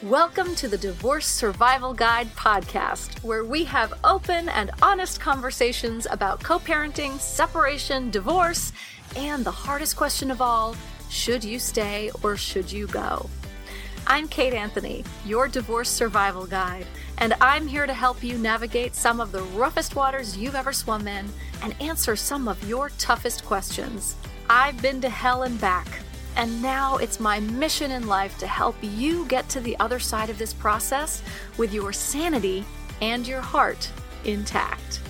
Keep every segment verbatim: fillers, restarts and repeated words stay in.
Welcome to the Divorce Survival Guide podcast, where we have open and honest conversations about co-parenting, separation, divorce, and the hardest question of all, should you stay or should you go? I'm Kate Anthony, your Divorce Survival Guide, and I'm here to help you navigate some of the roughest waters you've ever swum in and answer some of your toughest questions. I've been to hell and back. And now it's my mission in life to help you get to the other side of this process with your sanity and your heart intact.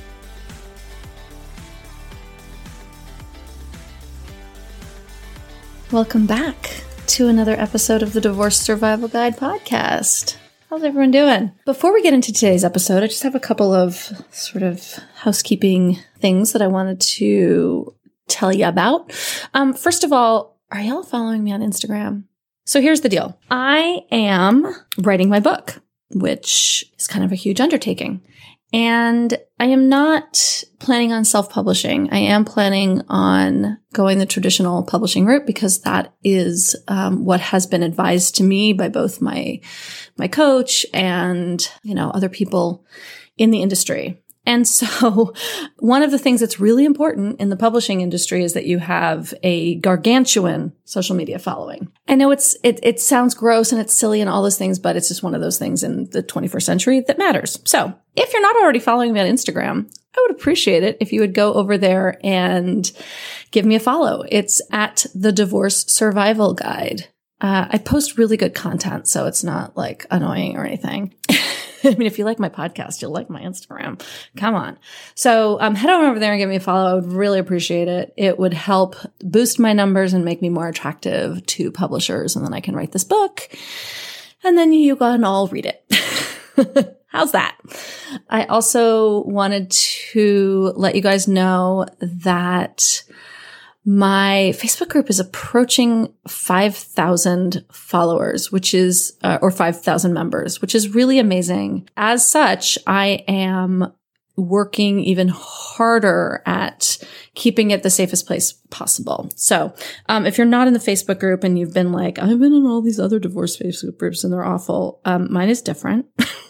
Welcome back to another episode of the Divorce Survival Guide podcast. How's everyone doing? Before we get into today's episode, I just have a couple of sort of housekeeping things that I wanted to tell you about. Um, first of all, are y'all following me on Instagram? So here's the deal. I am writing my book, which is kind of a huge undertaking. And I am not planning on self-publishing. I am planning on going the traditional publishing route because that is um, what has been advised to me by both my my coach and, you know, other people in the industry. And so one of the things that's really important in the publishing industry is that you have a gargantuan social media following. I know it's, it, it sounds gross and it's silly and all those things, but it's just one of those things in the twenty-first century that matters. So if you're not already following me on Instagram, I would appreciate it if you would go over there and give me a follow. It's at the Divorce Survival Guide. Uh, I post really good content, so it's not like annoying or anything. I mean, if you like my podcast, you'll like my Instagram. Come on. So um, head on over there and give me a follow. I would really appreciate it. It would help boost my numbers and make me more attractive to publishers. And then I can write this book. And then you go and all read it. How's that? I also wanted to let you guys know that my Facebook group is approaching five thousand followers, which is, uh, or five thousand members, which is really amazing. As such, I am working even harder at keeping it the safest place possible. So, um, if you're not in the Facebook group and you've been like, I've been in all these other divorce Facebook groups and they're awful, um, mine is different.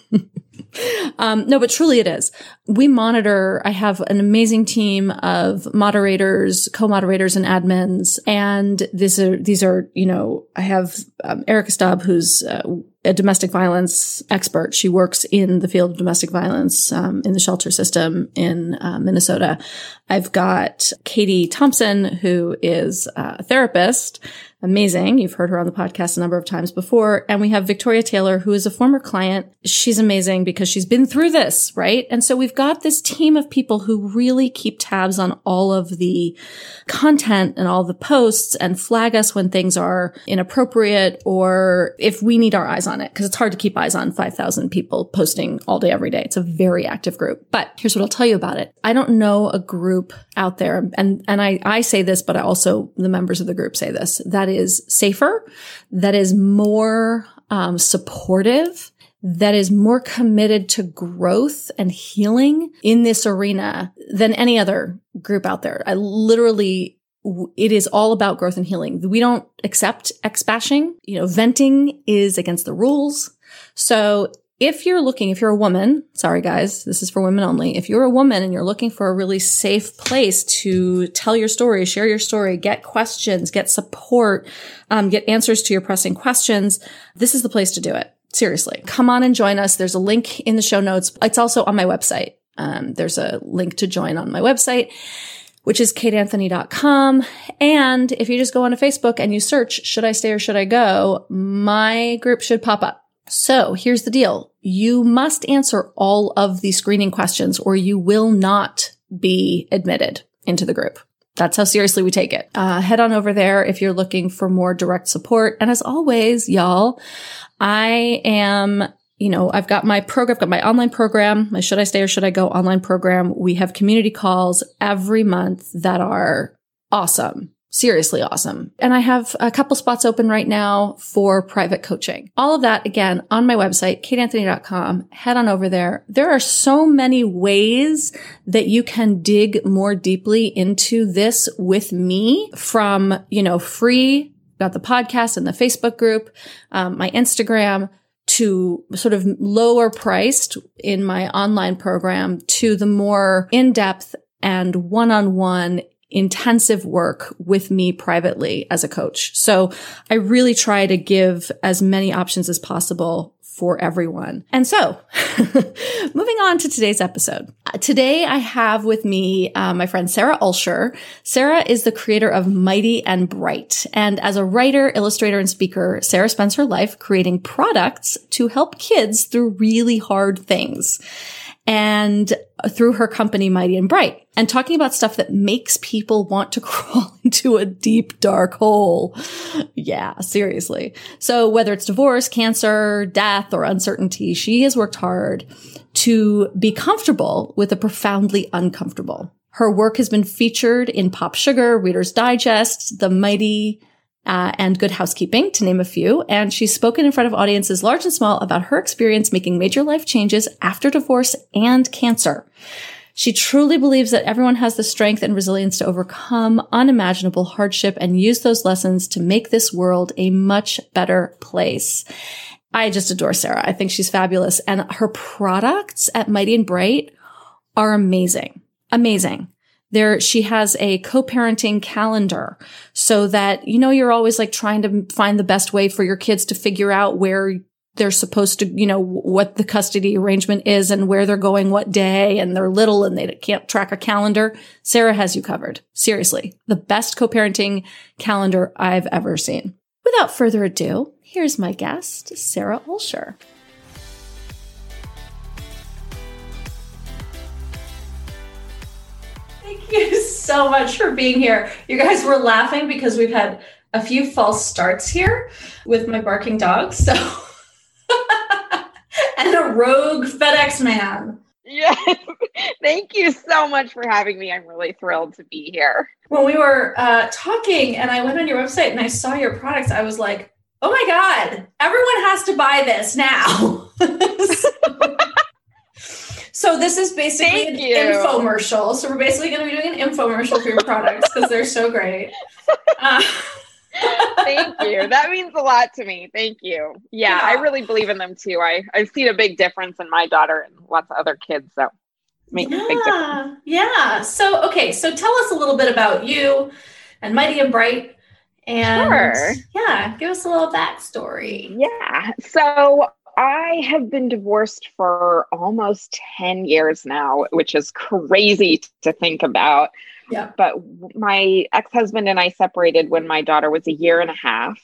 Um, no, but truly it is. We monitor, I have an amazing team of moderators, co-moderators and admins. And these are, these are, you know, I have um, Erica Stubb, who's uh, a domestic violence expert. She works in the field of domestic violence um, in the shelter system in uh, Minnesota. I've got Katie Thompson, who is uh, a therapist. Amazing. You've heard her on the podcast a number of times before. And we have Victoria Taylor, who is a former client. She's amazing because she's been through this, right? And so we've got this team of people who really keep tabs on all of the content and all the posts and flag us when things are inappropriate or if we need our eyes on it, because it's hard to keep eyes on five thousand people posting all day, every day. It's a very active group. But here's what I'll tell you about it. I don't know a group out there, and, and I, I say this, but I also, the members of the group say this, that is safer, that is more um, supportive, that is more committed to growth and healing in this arena than any other group out there. I literally, it is all about growth and healing. We don't accept ex-bashing. You know, venting is against the rules. So if you're looking, if you're a woman, sorry guys, this is for women only. If you're a woman and you're looking for a really safe place to tell your story, share your story, get questions, get support, um, get answers to your pressing questions, this is the place to do it. Seriously. Come on and join us. There's a link in the show notes. It's also on my website. Um, there's a link to join on my website, which is kate anthony dot com. And if you just go onto Facebook and you search, should I stay or should I go? My group should pop up. So here's the deal. You must answer all of the screening questions or you will not be admitted into the group. That's how seriously we take it. Uh, head on over there if you're looking for more direct support. And as always, y'all, I am, you know, I've got my program, I've got my online program, my Should I Stay or Should I Go online program. We have community calls every month that are awesome. Seriously awesome. And I have a couple spots open right now for private coaching. All of that, again, on my website, kate anthony dot com. Head on over there. There are so many ways that you can dig more deeply into this with me, from, you know, free, got the podcast and the Facebook group, um, my Instagram, to sort of lower priced in my online program to the more in-depth and one-on-one intensive work with me privately as a coach. So I really try to give as many options as possible for everyone. And so moving on to today's episode. Today I have with me uh, my friend Sarah Ulsher. Sarah is the creator of Mighty and Bright. And as a writer, illustrator, and speaker, Sarah spends her life creating products to help kids through really hard things. And through her company, Mighty and Bright, and talking about stuff that makes people want to crawl into a deep, dark hole. Yeah, seriously. So whether it's divorce, cancer, death, or uncertainty, she has worked hard to be comfortable with the profoundly uncomfortable. Her work has been featured in Pop Sugar, Reader's Digest, The Mighty, Uh, and Good Housekeeping, to name a few. And she's spoken in front of audiences large and small about her experience making major life changes after divorce and cancer. She truly believes that everyone has the strength and resilience to overcome unimaginable hardship and use those lessons to make this world a much better place. I just adore Sarah. I think she's fabulous. And her products at Mighty and Bright are amazing. Amazing. There, she has a co-parenting calendar so that, you know, you're always like trying to find the best way for your kids to figure out where they're supposed to, you know, what the custody arrangement is and where they're going what day, and they're little and they can't track a calendar. Sarah has you covered. Seriously, the best co-parenting calendar I've ever seen. Without further ado, here's my guest, Sarah Ulsher. Thank you so much for being here. You guys were laughing because we've had a few false starts here with my barking dog. So, and a rogue FedEx man. Yeah. Thank you so much for having me. I'm really thrilled to be here. When we were uh, talking and I went on your website and I saw your products, I was like, oh my God, everyone has to buy this now. So this is basically Thank an you. infomercial. So we're basically going to be doing an infomercial for your products because they're so great. Uh, Thank you. That means a lot to me. Thank you. Yeah, yeah, I really believe in them too. I, I've seen a big difference in my daughter and lots of other kids. So it makes yeah, a big difference. Yeah. So, okay. So tell us a little bit about you and Mighty and Bright. And sure. Yeah, give us a little backstory. Yeah. So I have been divorced for almost ten years now, which is crazy to think about. Yeah. But my ex-husband and I separated when my daughter was a year and a half,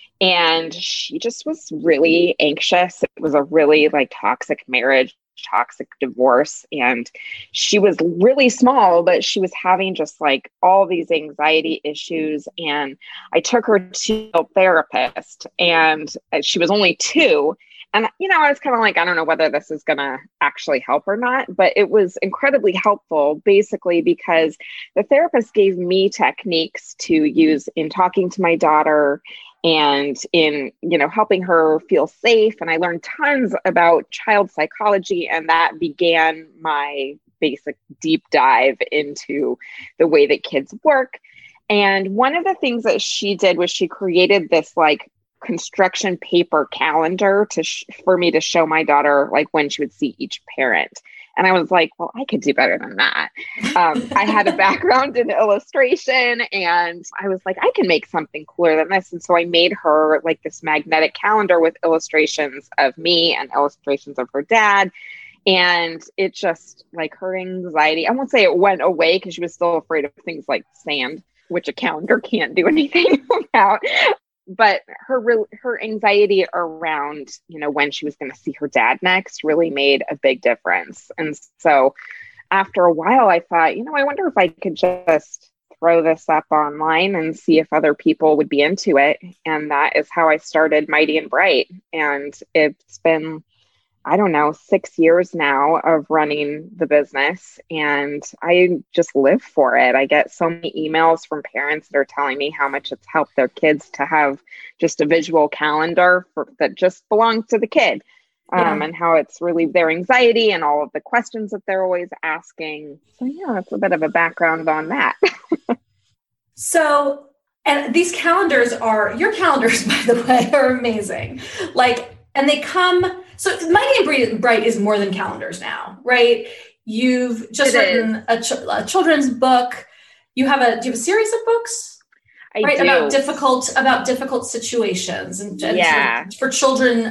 and she just was really anxious. It was a really like toxic marriage, toxic divorce. And she was really small, but she was having just like all these anxiety issues. And I took her to a therapist, and she was only two. And, you know, I was kind of like, I don't know whether this is going to actually help or not, but it was incredibly helpful, basically, because the therapist gave me techniques to use in talking to my daughter and in, you know, helping her feel safe. And I learned tons about child psychology, and that began my basic deep dive into the way that kids work. And one of the things that she did was she created this like construction paper calendar to sh- for me to show my daughter like when she would see each parent. And I was like, well, I could do better than that. Um, I had a background in illustration, and I was like, I can make something cooler than this. And so I made her like this magnetic calendar with illustrations of me and illustrations of her dad. And it just like her anxiety, I won't say it went away because she was still afraid of things like sand, which a calendar can't do anything about. But her her anxiety around, you know, when she was going to see her dad next really made a big difference. And so after a while, I thought, you know, I wonder if I could just throw this up online and see if other people would be into it. And that is how I started Mighty and Bright. And it's been, I don't know, six years now of running the business, and I just live for it. I get so many emails from parents that are telling me how much it's helped their kids to have just a visual calendar for, that just belongs to the kid, um, yeah. and how it's relieved their anxiety and all of the questions that they're always asking. So yeah, that's a bit of a background on that. So, and these calendars are, your calendars, by the way, are amazing. Like, And they come, so Mighty and Bright is more than calendars now, right? You've just It written a, ch- a children's book. You have a, do you have a series of books? I right? do. About difficult, about difficult situations and, and yeah. sort of for children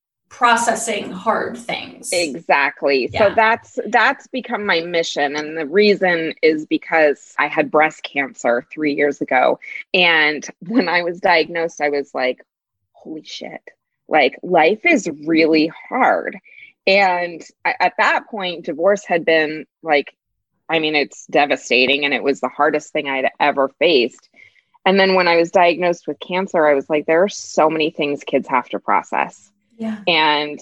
processing hard things. Exactly. Yeah. So that's that's become my mission. And the reason is because I had breast cancer three years ago. And when I was diagnosed, I was like, holy shit, like life is really hard. And I, at that point, divorce had been like, I mean, it's devastating. And it was the hardest thing I'd ever faced. And then when I was diagnosed with cancer, I was like, there are so many things kids have to process. Yeah. And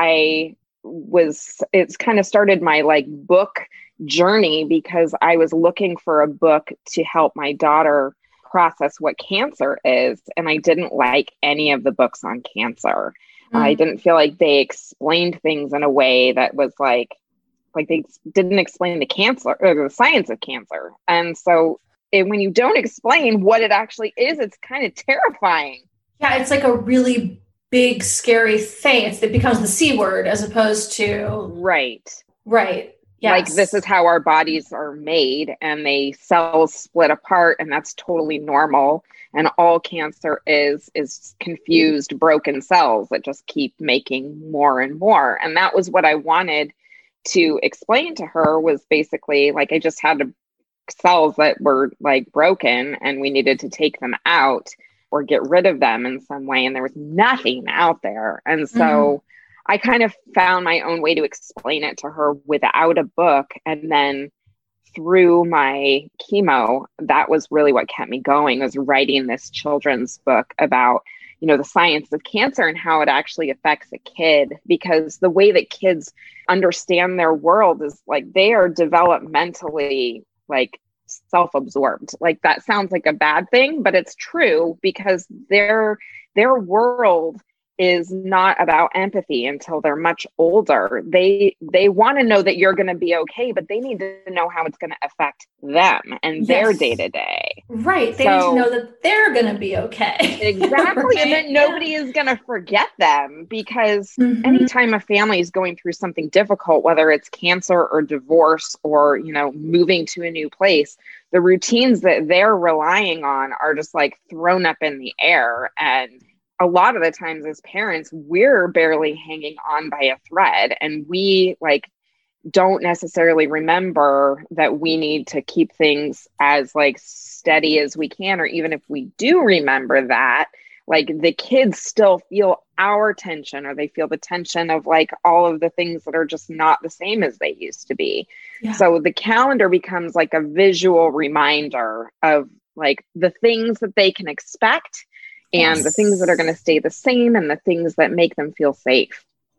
I was, it's kind of started my like book journey because I was looking for a book to help my daughter process what cancer is. And I didn't like any of the books on cancer. Mm. I didn't feel like they explained things in a way that was like, like they didn't explain the cancer or the science of cancer. And so it, when you don't explain what it actually is, it's kind of terrifying. Yeah. It's like a really big, scary thing. It's, it becomes the C word as opposed to. Right. Right. Yes. Like this is how our bodies are made and they cells split apart and that's totally normal. And all cancer is, is confused, broken cells that just keep making more and more. And that was what I wanted to explain to her was basically like, I just had to, cells that were like broken and we needed to take them out or get rid of them in some way. And there was nothing out there. And so mm-hmm. I kind of found my own way to explain it to her without a book. And then through my chemo, that was really what kept me going, was writing this children's book about, you know, the science of cancer and how it actually affects a kid. Because the way that kids understand their world is like they are developmentally like self-absorbed. Like that sounds like a bad thing, but it's true because their their world is not about empathy until they're much older. They they want to know that you're going to be okay, but they need to know how it's going to affect them and yes. their day-to-day. Right. They so, need to know that they're going to be okay. Exactly. Right? And then nobody yeah. is going to forget them because mm-hmm. anytime a family is going through something difficult, whether it's cancer or divorce or, you know, moving to a new place, the routines that they're relying on are just like thrown up in the air. And a lot of the times as parents, we're barely hanging on by a thread and we like don't necessarily remember that we need to keep things as like steady as we can. Or even if we do remember that, like the kids still feel our tension or they feel the tension of like all of the things that are just not the same as they used to be. Yeah. So the calendar becomes like a visual reminder of like the things that they can expect and yes. the things that are going to stay the same and the things that make them feel safe.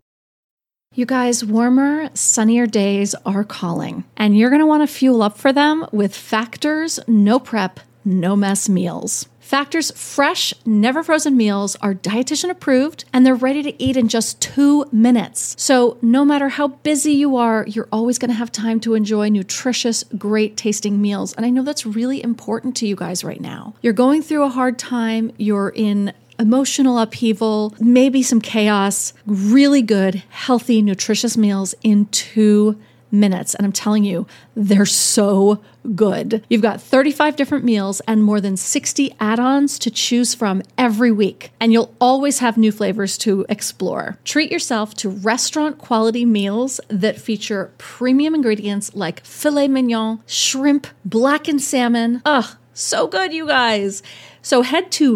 You guys, warmer, sunnier days are calling, and you're going to want to fuel up for them with Factor's no prep, no mess meals. Factor's fresh, never frozen meals are dietitian approved and they're ready to eat in just two minutes. So no matter how busy you are, you're always going to have time to enjoy nutritious, great tasting meals. And I know that's really important to you guys right now. You're going through a hard time. You're in emotional upheaval, maybe some chaos, really good, healthy, nutritious meals in two minutes. And I'm telling you, they're so good. You've got thirty-five different meals and more than sixty add-ons to choose from every week. And you'll always have new flavors to explore. Treat yourself to restaurant quality meals that feature premium ingredients like filet mignon, shrimp, blackened salmon. Ugh, so good, you guys. So head to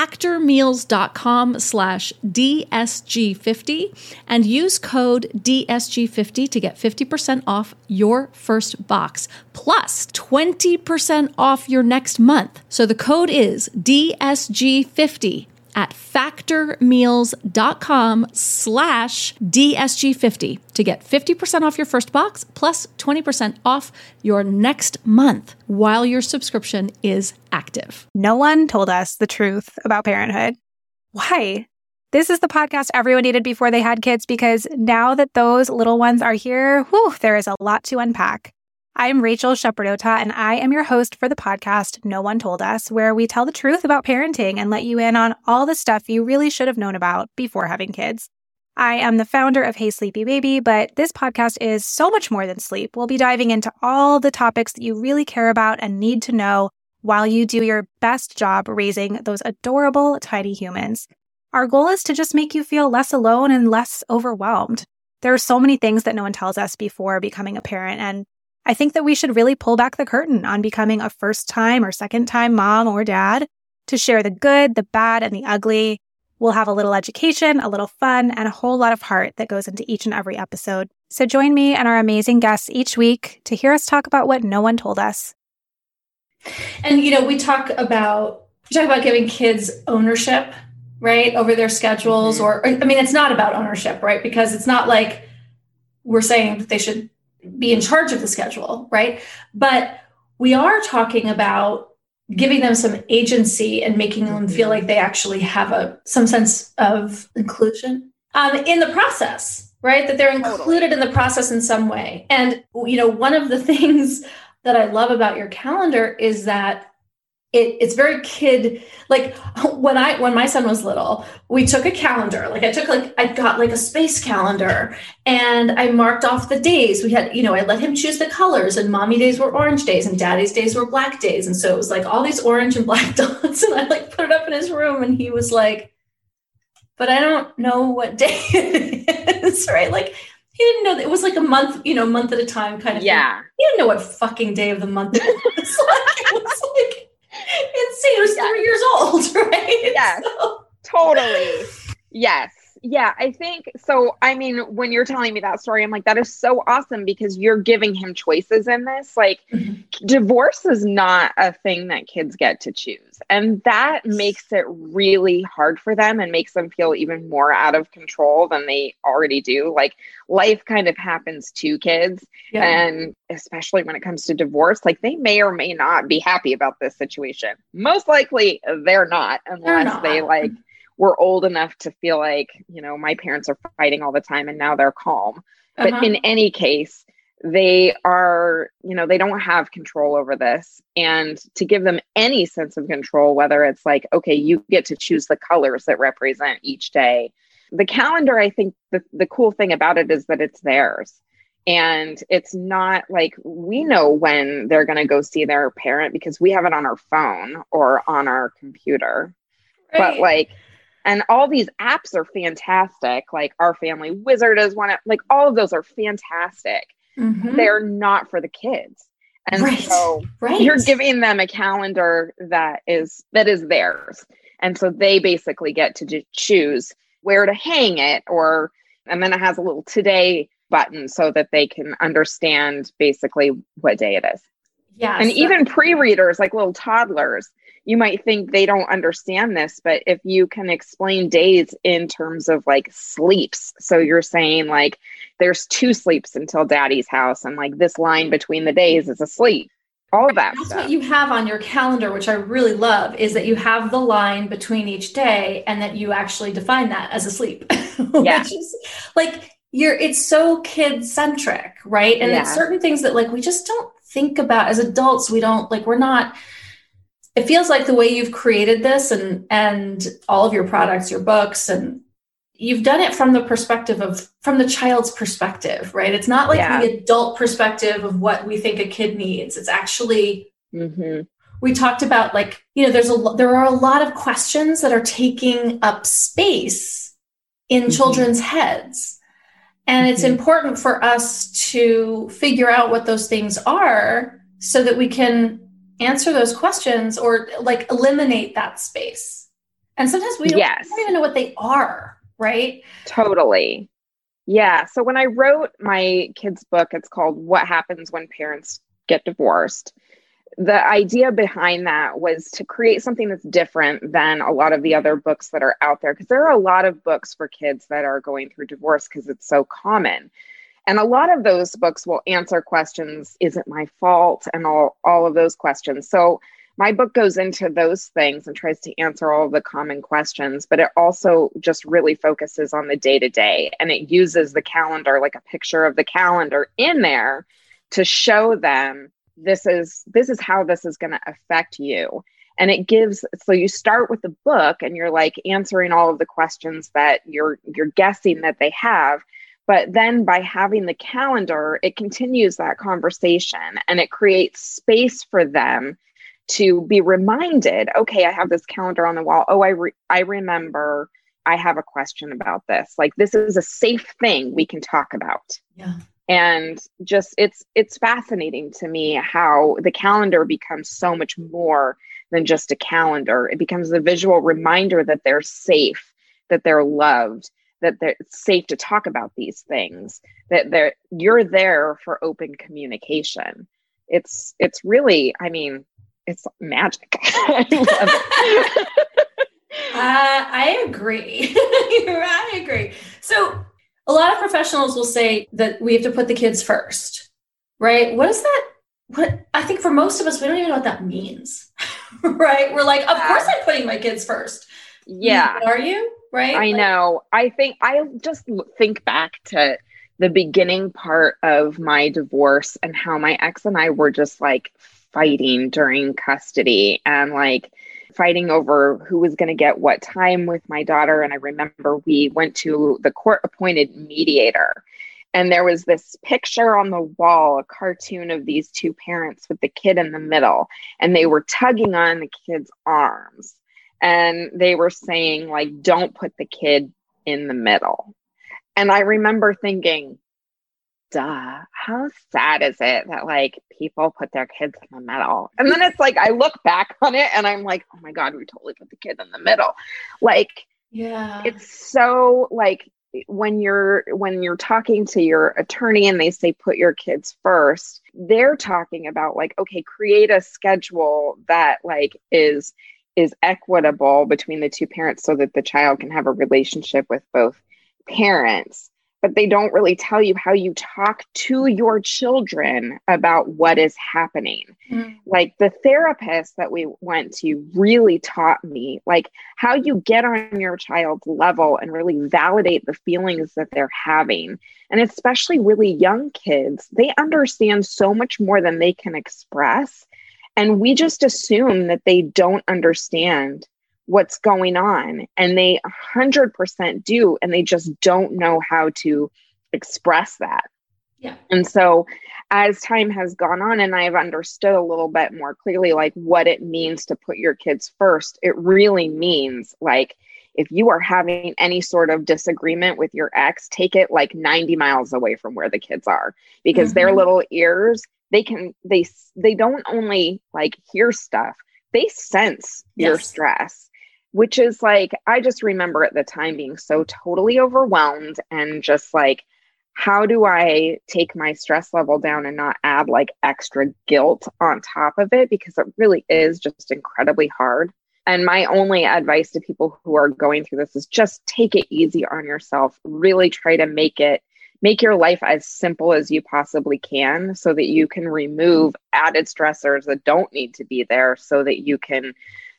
factormeals.com slash DSG50 and use code D S G fifty to get fifty percent off your first box, plus twenty percent off your next month. So the code is D S G fifty at factormeals.com slash DSG50 to get fifty percent off your first box plus twenty percent off your next month while your subscription is active. No one told us the truth about parenthood. Why? This is the podcast everyone needed before they had kids because now that those little ones are here, whew, there is a lot to unpack. I'm Rachel Shepardota, and I am your host for the podcast No One Told Us, where we tell the truth about parenting and let you in on all the stuff you really should have known about before having kids. I am the founder of Hey Sleepy Baby, but this podcast is so much more than sleep. We'll be diving into all the topics that you really care about and need to know while you do your best job raising those adorable, tiny humans. Our goal is to just make you feel less alone and less overwhelmed. There are so many things that no one tells us before becoming a parent, and I think that we should really pull back the curtain on becoming a first-time or second-time mom or dad to share the good, the bad, and the ugly. We'll have a little education, a little fun, and a whole lot of heart that goes into each and every episode. So join me and our amazing guests each week to hear us talk about what no one told us. And, you know, we talk about, we talk about giving kids ownership, right, over their schedules. Mm-hmm. Or, I mean, it's not about ownership, right? Because it's not like we're saying that they should be in charge of the schedule, right? But we are talking about giving them some agency and making them feel like they actually have a some sense of inclusion um, in the process, right? That they're included in the process in some way. And, you know, one of the things that I love about your calendar is that it, it's very kid, like when I, when my son was little, we took a calendar, like I took like, I got like a space calendar and I marked off the days we had, you know, I let him choose the colors, and mommy days were orange days and daddy's days were black days. And so it was like all these orange and black dots, and I like put it up in his room and he was like, but I don't know what day it is, right? Like he didn't know that it was like a month, you know, month at a time kind of yeah. thing. He didn't know what fucking day of the month it was. Like, it was like, insane. It was yeah. three years old, right? Yes, so. Totally. Yes. Yeah, I think so. I mean, when you're telling me that story, I'm like, that is so awesome because you're giving him choices in this. Like, mm-hmm. divorce is not a thing that kids get to choose. And that makes it really hard for them and makes them feel even more out of control than they already do. Like, life kind of happens to kids. Yeah. And especially when it comes to divorce, like they may or may not be happy about this situation. Most likely they're not, unless they're not. they like we're old enough to feel like, you know, my parents are fighting all the time and now they're calm. Uh-huh. But in any case, they are, you know, they don't have control over this. And to give them any sense of control, whether it's like, okay, you get to choose the colors that represent each day. The calendar, I think the, the cool thing about it is that it's theirs. And it's not like we know when they're going to go see their parent because we have it on our phone or on our computer. Right. But like, and all these apps are fantastic. Like Our Family Wizard is one. Like all of those are fantastic. Mm-hmm. They're not for the kids. And right. so right. you're giving them a calendar that is, that is theirs. And so they basically get to just choose where to hang it, or, and then it has a little today button so that they can understand basically what day it is. Yeah. And so- even pre-readers, like little toddlers, you might think they don't understand this, but if you can explain days in terms of like sleeps, so you're saying like there's two sleeps until daddy's house, and like this line between the days is a sleep, all of that That's stuff. What you have on your calendar, which I really love, is that you have the line between each day and that you actually define that as a sleep. Yeah. Which is like you're, it's so kid centric, right? And yeah. it's certain things that like we just don't think about as adults. We don't like, we're not. It feels like the way you've created this and, and all of your products, your books, and you've done it from the perspective of, from the child's perspective, right? It's not like yeah. the adult perspective of what we think a kid needs. It's actually, mm-hmm. we talked about like, you know, there's a, there are a lot of questions that are taking up space in mm-hmm. children's heads. And mm-hmm. it's important for us to figure out what those things are so that we can answer those questions or like eliminate that space. And sometimes we don't, yes. we don't even know what they are, right? Totally. Yeah. So when I wrote my kids' book, it's called What Happens When Parents Get Divorced. The idea behind that was to create something that's different than a lot of the other books that are out there, because there are a lot of books for kids that are going through divorce because it's so common. And a lot of those books will answer questions, is it my fault? And all, all of those questions. So my book goes into those things and tries to answer all of the common questions, but it also just really focuses on the day-to-day. And it uses the calendar, like a picture of the calendar in there, to show them this is this is how this is going to affect you. And it gives, so you start with the book and you're like answering all of the questions that you're, you're guessing that they have. But then by having the calendar, it continues that conversation and it creates space for them to be reminded, okay, I have this calendar on the wall. Oh, I, re- I remember I have a question about this. Like, this is a safe thing we can talk about. Yeah. And just, it's, it's fascinating to me how the calendar becomes so much more than just a calendar. It becomes a visual reminder that they're safe, that they're loved, that they're, it's safe to talk about these things, that they're, you're there for open communication. It's, it's really, I mean, it's magic. I love it. uh, I agree. I agree. So a lot of professionals will say that we have to put the kids first, right? What is that? What I think for most of us, we don't even know what that means, right? We're like, of course I'm putting my kids first. Yeah. Are you? Right? I like, know. I think I just think back to the beginning part of my divorce and how my ex and I were just like fighting during custody and like fighting over who was going to get what time with my daughter. And I remember we went to the court appointed mediator. And there was this picture on the wall, a cartoon of these two parents with the kid in the middle, and they were tugging on the kid's arms. And they were saying, like, don't put the kid in the middle. And I remember thinking, duh, how sad is it that, like, people put their kids in the middle? And then it's like, I look back on it and I'm like, oh my God, we totally put the kid in the middle. Like, yeah, it's so like, when you're when you're talking to your attorney and they say put your kids first, they're talking about like, okay, create a schedule that like is is equitable between the two parents so that the child can have a relationship with both parents. But they don't really tell you how you talk to your children about what is happening. Mm. Like the therapist that we went to really taught me like how you get on your child's level and really validate the feelings that they're having. And especially really young kids, they understand so much more than they can express. And we just assume that they don't understand what's going on, and they one hundred percent do, and they just don't know how to express that. Yeah. And so as time has gone on and I've understood a little bit more clearly like what it means to put your kids first, it really means like if you are having any sort of disagreement with your ex, take it like ninety miles away from where the kids are, because mm-hmm. their little ears, they can they they don't only like hear stuff, they sense yes. your stress. Which is like, I just remember at the time being so totally overwhelmed and just like, how do I take my stress level down and not add like extra guilt on top of it? Because it really is just incredibly hard. And my only advice to people who are going through this is just take it easy on yourself. Really try to make it, make your life as simple as you possibly can so that you can remove added stressors that don't need to be there so that you can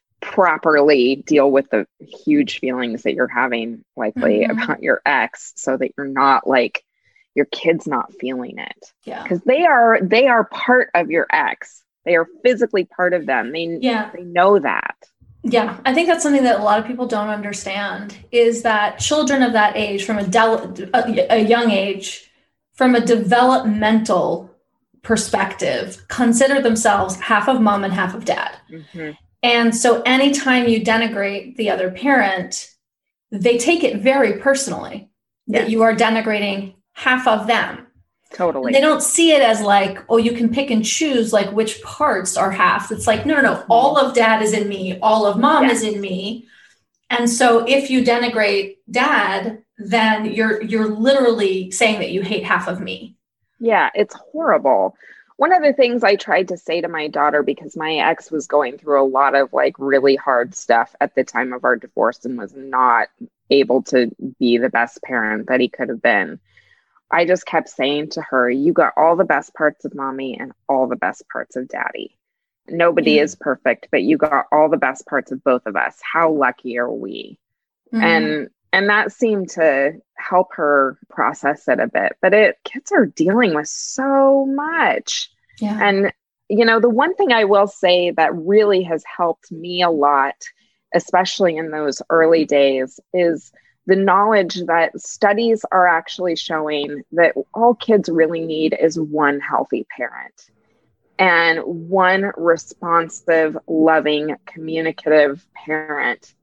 properly deal with the huge feelings that you're having likely mm-hmm. about your ex so that you're not like your kid's not feeling it. Yeah. Because they are they are part of your ex. They are physically part of them. They, yeah. they know that. Yeah. I think that's something that a lot of people don't understand is that children of that age from a, de- a, a young age, from a developmental perspective, consider themselves half of mom and half of dad. Mm-hmm. And so anytime you denigrate the other parent, they take it very personally yes. that you are denigrating half of them. Totally. And they don't see it as like, oh, you can pick and choose like which parts are half. It's like, no, no, no. All of dad is in me. All of mom yes. is in me. And so if you denigrate dad, then you're you're literally saying that you hate half of me. Yeah, it's horrible. One of the things I tried to say to my daughter, because my ex was going through a lot of like really hard stuff at the time of our divorce and was not able to be the best parent that he could have been. I just kept saying to her, you got all the best parts of mommy and all the best parts of daddy. Nobody mm-hmm. is perfect, but you got all the best parts of both of us. How lucky are we? Mm-hmm. And And that seemed to help her process it a bit. But it kids are dealing with so much. Yeah. And you know, the one thing I will say that really has helped me a lot, especially in those early days, is the knowledge that studies are actually showing that all kids really need is one healthy parent and one responsive, loving, communicative parent.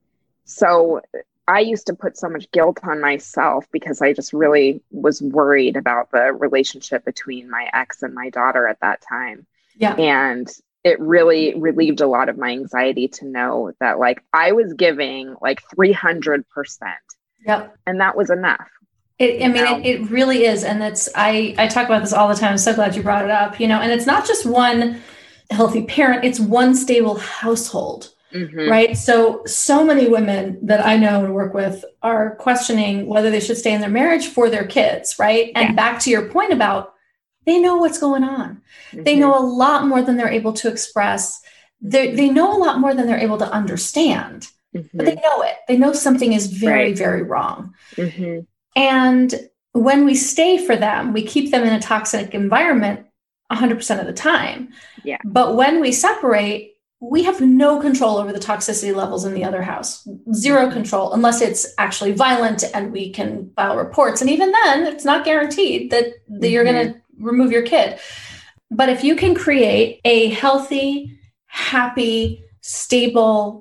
So I used to put so much guilt on myself because I just really was worried about the relationship between my ex and my daughter at that time. Yeah. And it really relieved a lot of my anxiety to know that like I was giving like three hundred percent. Yep. And that was enough. It, I mean, it, it really is. And it's, I, I talk about this all the time. I'm so glad you brought it up, you know, and it's not just one healthy parent, it's one stable household, mm-hmm. right? So, so many women that I know and work with are questioning whether they should stay in their marriage for their kids, right? And yeah. back to your point about, they know what's going on. Mm-hmm. They know a lot more than they're able to express. They they know a lot more than they're able to understand. Mm-hmm. But they know it. They know something is very, right. very wrong. Mm-hmm. And when we stay for them, we keep them in a toxic environment one hundred percent of the time. Yeah. But when we separate, we have no control over the toxicity levels in the other house. Zero mm-hmm. control, unless it's actually violent and we can file reports. And even then, it's not guaranteed that, that mm-hmm. you're going to remove your kid. But if you can create a healthy, happy, stable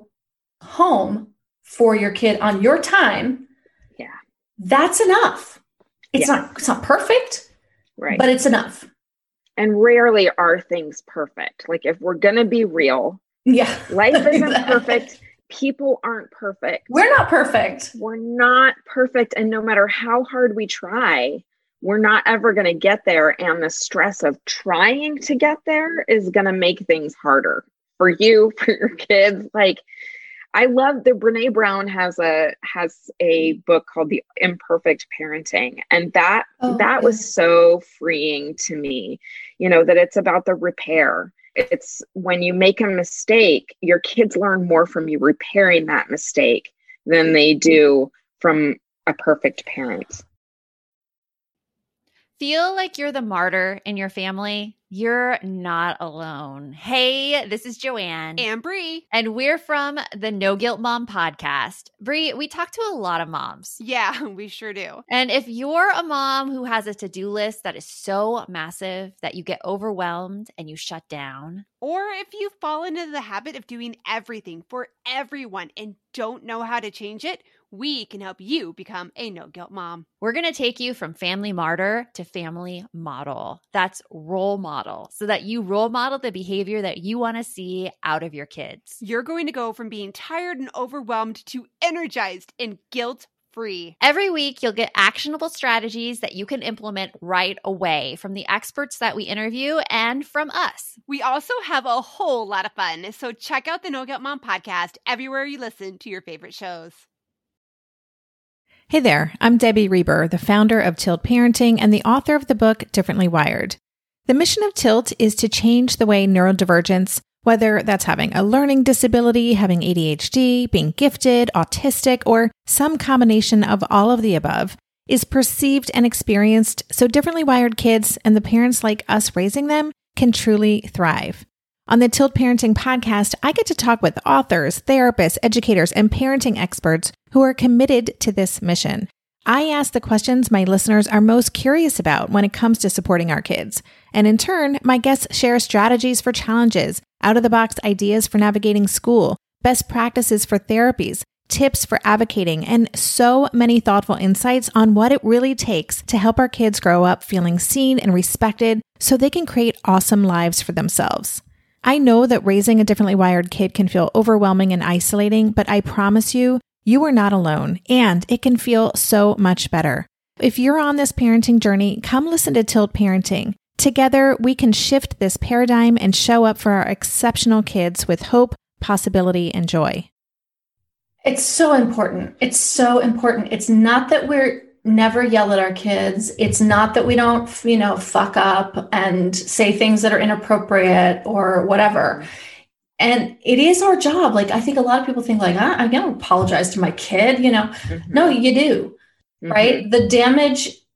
home for your kid on your time, yeah, that's enough. It's yeah. not, it's not perfect, right? But it's enough. And rarely are things perfect. Like if we're going to be real, yeah, life isn't perfect. People aren't perfect. We're not perfect. We're not perfect. And no matter how hard we try, we're not ever going to get there. And the stress of trying to get there is going to make things harder for you, for your kids. Like, I love that Brene Brown has a has a book called The Imperfect Parenting. And that oh, that yeah. was so freeing to me, you know, that it's about the repair. It's when you make a mistake, your kids learn more from you repairing that mistake than they do from a perfect parent. Feel like you're the martyr in your family? You're not alone. Hey, this is Joanne. And Bree. And we're from the No Guilt Mom podcast. Bree, we talk to a lot of moms. Yeah, we sure do. And if you're a mom who has a to-do list that is so massive that you get overwhelmed and you shut down, or if you've fallen into the habit of doing everything for everyone and don't know how to change it, we can help you become a no-guilt mom. We're going to take you from family martyr to family model. That's role model, so that you role model the behavior that you want to see out of your kids. You're going to go from being tired and overwhelmed to energized and guilt-free. Every week, you'll get actionable strategies that you can implement right away from the experts that we interview and from us. We also have a whole lot of fun, so check out the No Guilt Mom podcast everywhere you listen to your favorite shows. Hey there, I'm Debbie Reber, the founder of Tilt Parenting and the author of the book Differently Wired. The mission of Tilt is to change the way neurodivergence, whether that's having a learning disability, having A D H D, being gifted, autistic, or some combination of all of the above, is perceived and experienced so differently wired kids and the parents like us raising them can truly thrive. On the Tilt Parenting podcast, I get to talk with authors, therapists, educators, and parenting experts who are committed to this mission. I ask the questions my listeners are most curious about when it comes to supporting our kids. And in turn, my guests share strategies for challenges, out-of-the-box ideas for navigating school, best practices for therapies, tips for advocating, and so many thoughtful insights on what it really takes to help our kids grow up feeling seen and respected so they can create awesome lives for themselves. I know that raising a differently wired kid can feel overwhelming and isolating, but I promise you, you are not alone, and it can feel so much better. If you're on this parenting journey, come listen to Tilt Parenting. Together, we can shift this paradigm and show up for our exceptional kids with hope, possibility, and joy. It's so important. It's so important. It's not that we're never yell at our kids. It's not that we don't, you know, fuck up and say things that are inappropriate or whatever. And it is our job. Like, I think a lot of people think like, ah, I don't apologize to my kid, you know, mm-hmm. No, you do, mm-hmm. right? The damage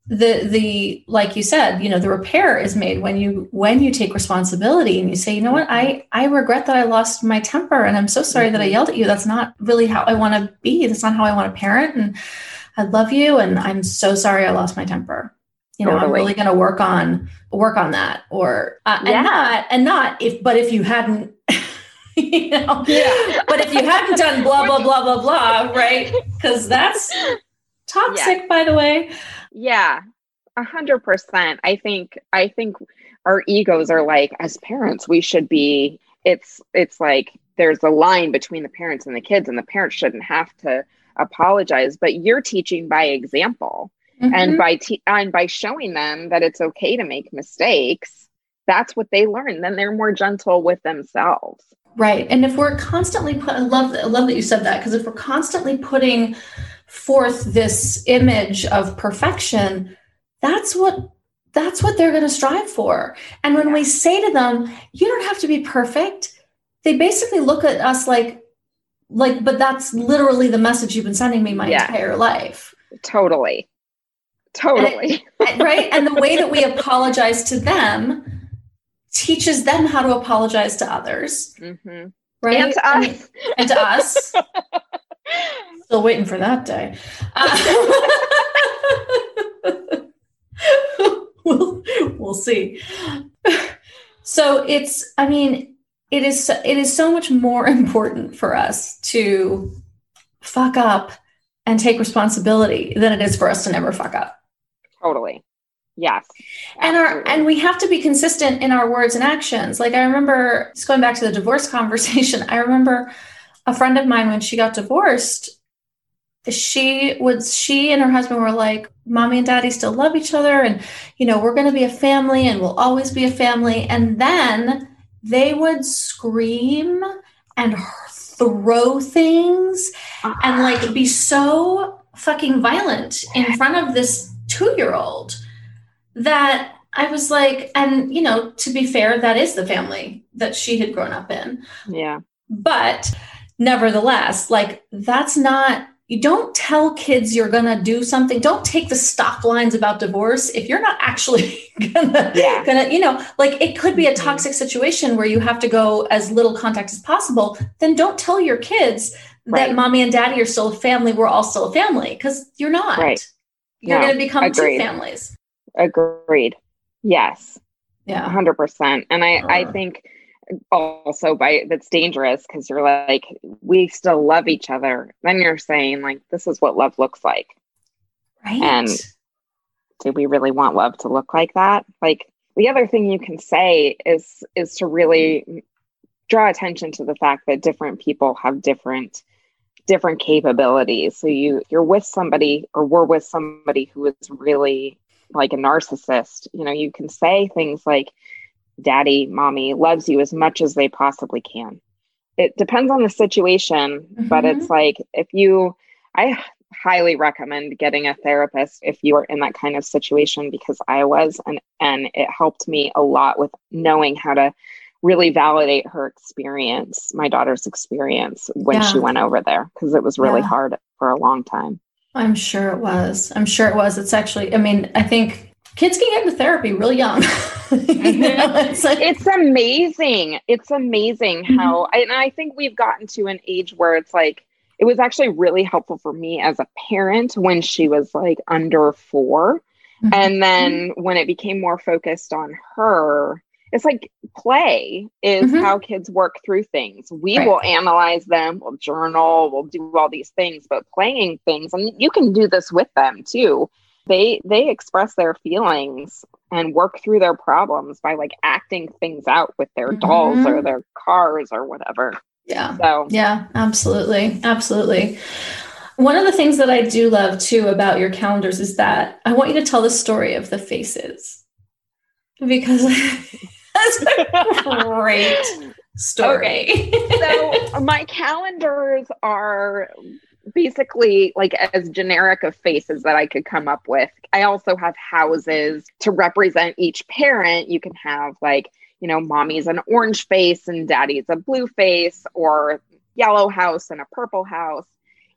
the, the, like you said, you know, the repair is made when you, when you take responsibility and you say, you know what, I, I regret that I lost my temper and I'm so sorry mm-hmm. that I yelled at you. That's not really how I want to be. That's not how I want to parent. And I love you. And I'm so sorry I lost my temper. You know, totally. I'm really going to work on, work on that or, uh, yeah. and not, and not if, but if you hadn't, you know, yeah. but if you hadn't done blah, blah, blah, blah, blah, right. Cause that's toxic, yeah. by the way. Yeah, a hundred percent. I think, I think our egos are like, as parents, we should be, it's, it's like, there's a line between the parents and the kids and the parents shouldn't have to apologize, but you're teaching by example. Mm-hmm. And by te- and by showing them that it's okay to make mistakes, that's what they learn. Then they're more gentle with themselves. Right. And if we're constantly put, I love, I love that you said that, because if we're constantly putting forth this image of perfection, that's what, that's what they're going to strive for. And when yeah. we say to them, you don't have to be perfect, they basically look at us like, like, but that's literally the message you've been sending me my yeah. entire life. Totally. Totally. And it, right. And the way that we apologize to them teaches them how to apologize to others. Mm-hmm. Right. And to and, us. And to us. Still waiting for that day. Uh, we'll, we'll see. So it's, I mean, it is, it is so much more important for us to fuck up and take responsibility than it is for us to never fuck up. Totally. Yes. And our, and we have to be consistent in our words and actions. Like I remember, just going back to the divorce conversation, I remember a friend of mine, when she got divorced, she would, she and her husband were like, mommy and daddy still love each other. And, you know, we're going to be a family and we'll always be a family. And then they would scream and throw things and like be so fucking violent in front of this two-year-old that I was like, and you know, to be fair, that is the family that she had grown up in. Yeah. But nevertheless, like that's not, you don't tell kids you're going to do something. Don't take the stock lines about divorce if you're not actually gonna, yeah. gonna, you know, like it could be a toxic situation where you have to go as little contact as possible. Then don't tell your kids right. that mommy and daddy are still a family. We're all still a family, because you're not. Right. You're no, going to become agreed. two families. Agreed. Yes. Yeah. A hundred percent. And I, uh. I think also by that's dangerous, because you're like, we still love each other. Then you're saying like, this is what love looks like. Right. And do we really want love to look like that? Like the other thing you can say is, is to really draw attention to the fact that different people have different different capabilities. So you you're with somebody, or we're with somebody who is really like a narcissist. You know, you can say things like, daddy, mommy loves you as much as they possibly can. It depends on the situation, mm-hmm. but it's like, if you, I highly recommend getting a therapist if you are in that kind of situation, because I was, and, and it helped me a lot with knowing how to really validate her experience, my daughter's experience when yeah. she went over there, because it was really yeah. hard for a long time. I'm sure it was. I'm sure it was. It's actually, I mean, I think kids can get into therapy really young. you know, it's, like, it's amazing. It's amazing mm-hmm. how, and I think we've gotten to an age where it's like, it was actually really helpful for me as a parent when she was like under four. Mm-hmm. And then when it became more focused on her, it's like play is mm-hmm. how kids work through things. We right. will analyze them, we'll journal, we'll do all these things, but playing things, and you can do this with them too. They they express their feelings and work through their problems by like acting things out with their mm-hmm. dolls or their cars or whatever. Yeah. So yeah, absolutely. Absolutely. One of the things that I do love too about your calendars is that I want you to tell the story of the faces, because that's a great story. Okay. So my calendars are basically like as generic of faces that I could come up with. I also have houses to represent each parent. You can have like, you know, mommy's an orange face and daddy's a blue face, or yellow house and a purple house.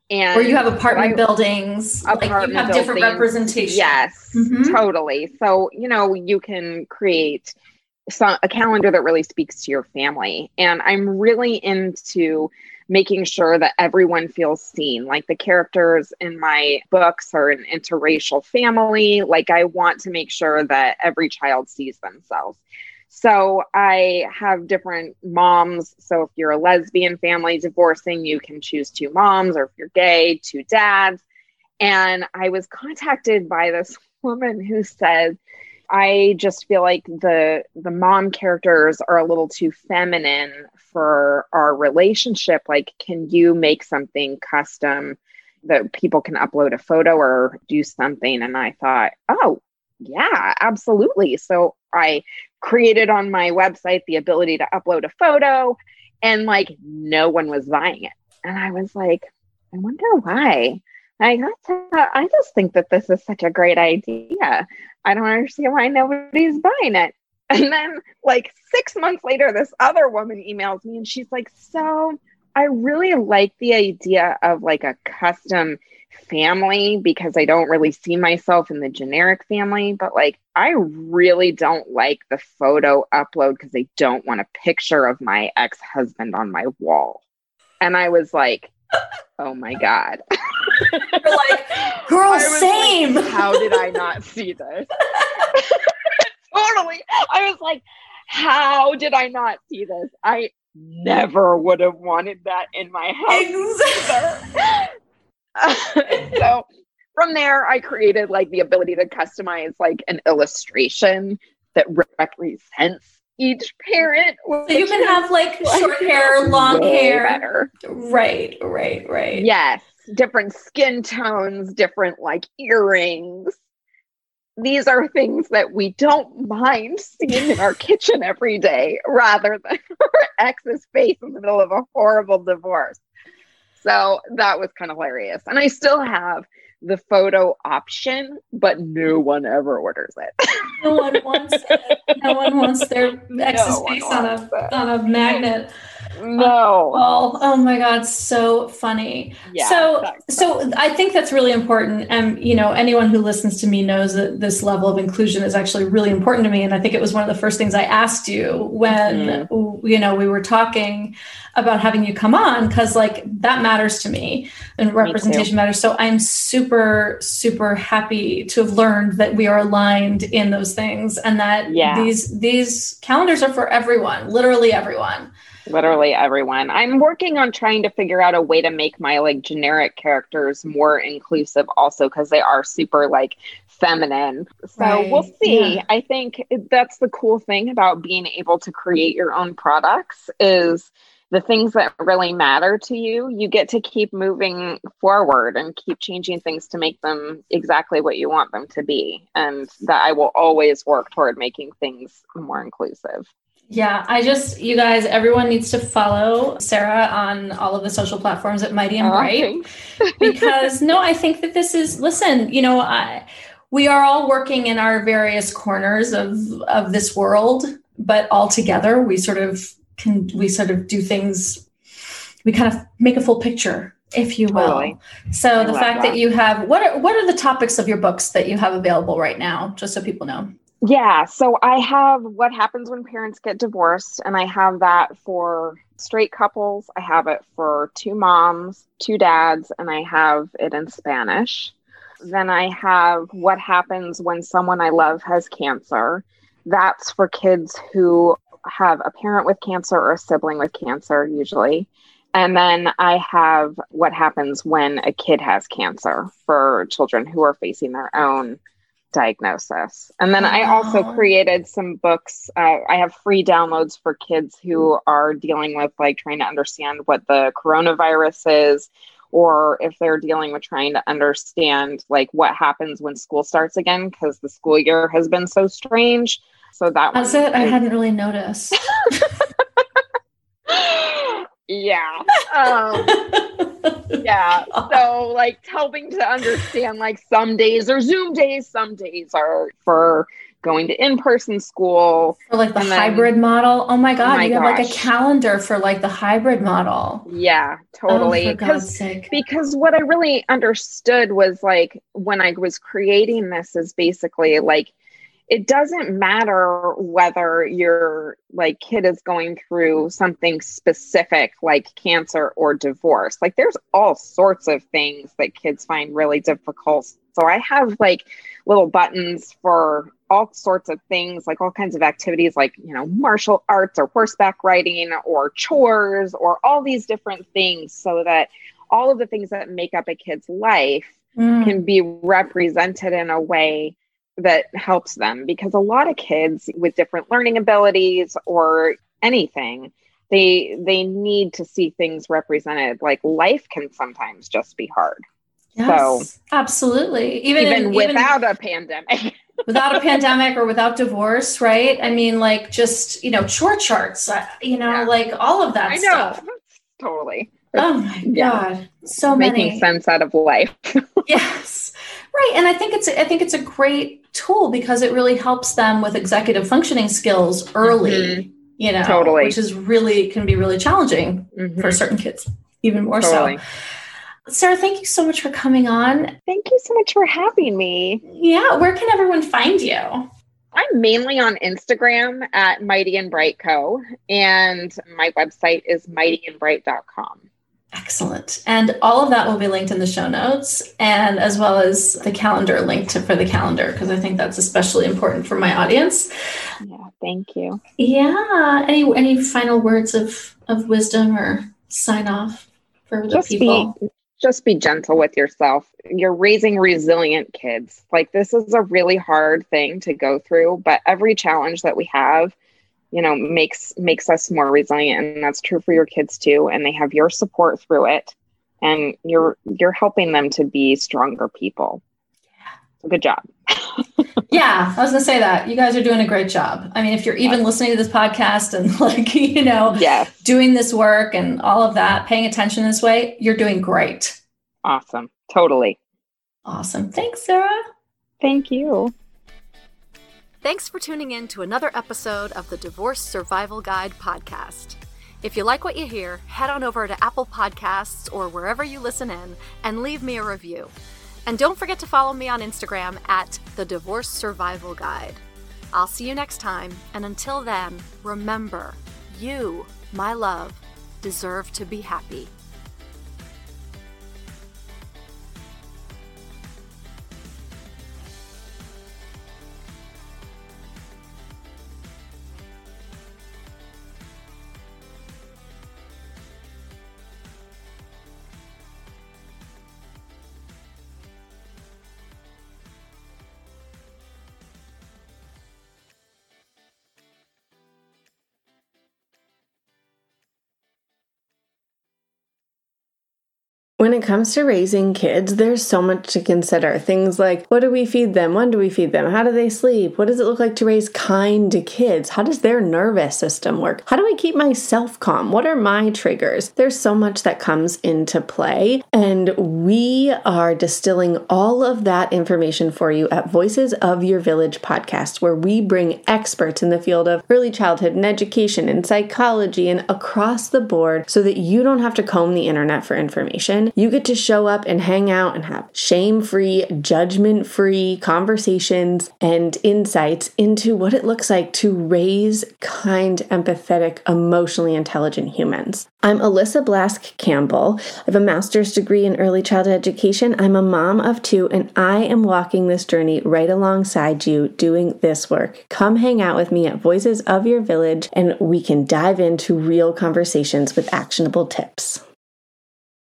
And or you have apartment I, buildings, apartment like you have buildings, different representation. Yes, mm-hmm. totally. So, you know, you can create some, a calendar that really speaks to your family. And I'm really into making sure that everyone feels seen. Like the characters in my books are an interracial family. Like I want to make sure that every child sees themselves. So I have different moms. So if you're a lesbian family divorcing, you can choose two moms, or if you're gay, two dads. And I was contacted by this woman who said, I just feel like the the mom characters are a little too feminine for our relationship. Like, can you make something custom that people can upload a photo or do something? And I thought, oh, yeah, absolutely. So I created on my website the ability to upload a photo, and like no one was buying it. And I was like, I wonder why. I got I just think that this is such a great idea. I don't understand why nobody's buying it. And then like six months later, this other woman emails me and she's like, so I really like the idea of like a custom family because I don't really see myself in the generic family, but like I really don't like the photo upload because I don't want a picture of my ex-husband on my wall. And I was like, oh my God. You're like, girl, same. Like, how did I not see this? Totally. I was like, how did I not see this? I never would have wanted that in my house. Exactly. So from there, I created like the ability to customize like an illustration that represents each parent. So you can have like short hair, long hair. Better. Right, right, right. Yes. Different skin tones, different like earrings. These are things that we don't mind seeing in our kitchen every day rather than our ex's face in the middle of a horrible divorce. So that was kind of hilarious. And I still have the photo option, but no one ever orders it. No one wants it. No one wants their ex's No face on a it. on a magnet. No. Oh, oh my God, so funny. Yeah, so so I think that's really important. And you know, anyone who listens to me knows that this level of inclusion is actually really important to me. And I think it was one of the first things I asked you when mm-hmm. you know we were talking about having you come on, because like that matters to me and representation me matters. So I'm super, super happy to have learned that we are aligned in those things and that yeah. these these calendars are for everyone, literally everyone. Literally everyone. I'm working on trying to figure out a way to make my like generic characters more inclusive also, because they are super like feminine. So right. we'll see. Yeah. I think that's the cool thing about being able to create your own products is the things that really matter to you, you get to keep moving forward and keep changing things to make them exactly what you want them to be. And that I will always work toward making things more inclusive. Yeah, I just, you guys, everyone needs to follow Sarah on all of the social platforms at Mighty and Bright. Oh, because no, I think that this is, listen, you know, I, we are all working in our various corners of, of this world, but all together we sort of can, we sort of do things, we kind of make a full picture, if you will. Totally. So I the fact that. that you have, what are, what are the topics of your books that you have available right now, just so people know? Yeah, so I have What Happens When Parents Get Divorced, and I have that for straight couples. I have it for two moms, two dads, and I have it in Spanish. Then I have What Happens When Someone I Love Has Cancer. That's for kids who have a parent with cancer or a sibling with cancer, usually. And then I have What Happens When a Kid Has Cancer for children who are facing their own diagnosis. And then wow. I also created some books. Uh, I have free downloads for kids who are dealing with like trying to understand what the coronavirus is, or if they're dealing with trying to understand like what happens when school starts again, because the school year has been so strange. So that That's it. I hadn't really noticed. Yeah. Um, yeah. So like helping to understand like some days are Zoom days, some days are for going to in-person school. Or like the and then- hybrid model. Oh my God, Oh my you have like a gosh. calendar for like the hybrid model. Yeah, totally. Oh, for God's Because sake. because what I really understood was like when I was creating this is basically like it doesn't matter whether your like kid is going through something specific like cancer or divorce. Like there's all sorts of things that kids find really difficult. So I have like little buttons for all sorts of things, like all kinds of activities like, you know, martial arts or horseback riding or chores or all these different things so that all of the things that make up a kid's life Mm. can be represented in a way that helps them, because a lot of kids with different learning abilities or anything, they they need to see things represented. Like life can sometimes just be hard. Yes, So absolutely. Even, even in- without even a pandemic. without a pandemic or without divorce, right? I mean, like just, you know, chore charts, uh, you know, Yeah. like all of that I know. stuff. Totally. Oh my Yeah. God. So Making many. sense out of life. Yes. Right. And I think it's I think it's a great tool because it really helps them with executive functioning skills early, Mhm. you know, Totally. which is really can be really challenging Mhm. for certain kids, even more Totally. so. Sarah, thank you so much for coming on. Thank you so much for having me. Yeah, where can everyone find you? I'm mainly on Instagram at Mighty and Bright Co. And my website is mighty and bright dot com. Excellent. And all of that will be linked in the show notes, and as well as the calendar link to, for the calendar, because I think that's especially important for my audience. Yeah, thank you. Yeah. Any any final words of, of wisdom or sign off for the Just people? be just be gentle with yourself. You're raising resilient kids. Like this is a really hard thing to go through, but every challenge that we have, you know, makes makes us more resilient, and that's true for your kids too. And they have your support through it, and you're you're helping them to be stronger people. So good job. Yeah, I was going to say that. You guys are doing a great job. I mean, if you're even listening to this podcast and like, you know, Yes. doing this work and all of that, paying attention this way, you're doing great. Awesome. Totally. Awesome. Thanks, Sarah. Thank you. Thanks for tuning in to another episode of the Divorce Survival Guide podcast. If you like what you hear, head on over to Apple Podcasts or wherever you listen in and leave me a review. And don't forget to follow me on Instagram at the Divorce Survival Guide. I'll see you next time, and until then, remember, you, my love, deserve to be happy. When it comes to raising kids, there's so much to consider. Things like, what do we feed them? When do we feed them? How do they sleep? What does it look like to raise kind kids? How does their nervous system work? How do I keep myself calm? What are my triggers? There's so much that comes into play, and we are distilling all of that information for you at Voices of Your Village podcast, where we bring experts in the field of early childhood and education and psychology and across the board so that you don't have to comb the internet for information. You get to show up and hang out and have shame-free, judgment-free conversations and insights into what it looks like to raise kind, empathetic, emotionally intelligent humans. I'm Alyssa Blask Campbell. I have a master's degree in early childhood education. I'm a mom of two, and I am walking this journey right alongside you doing this work. Come hang out with me at Voices of Your Village, and we can dive into real conversations with actionable tips.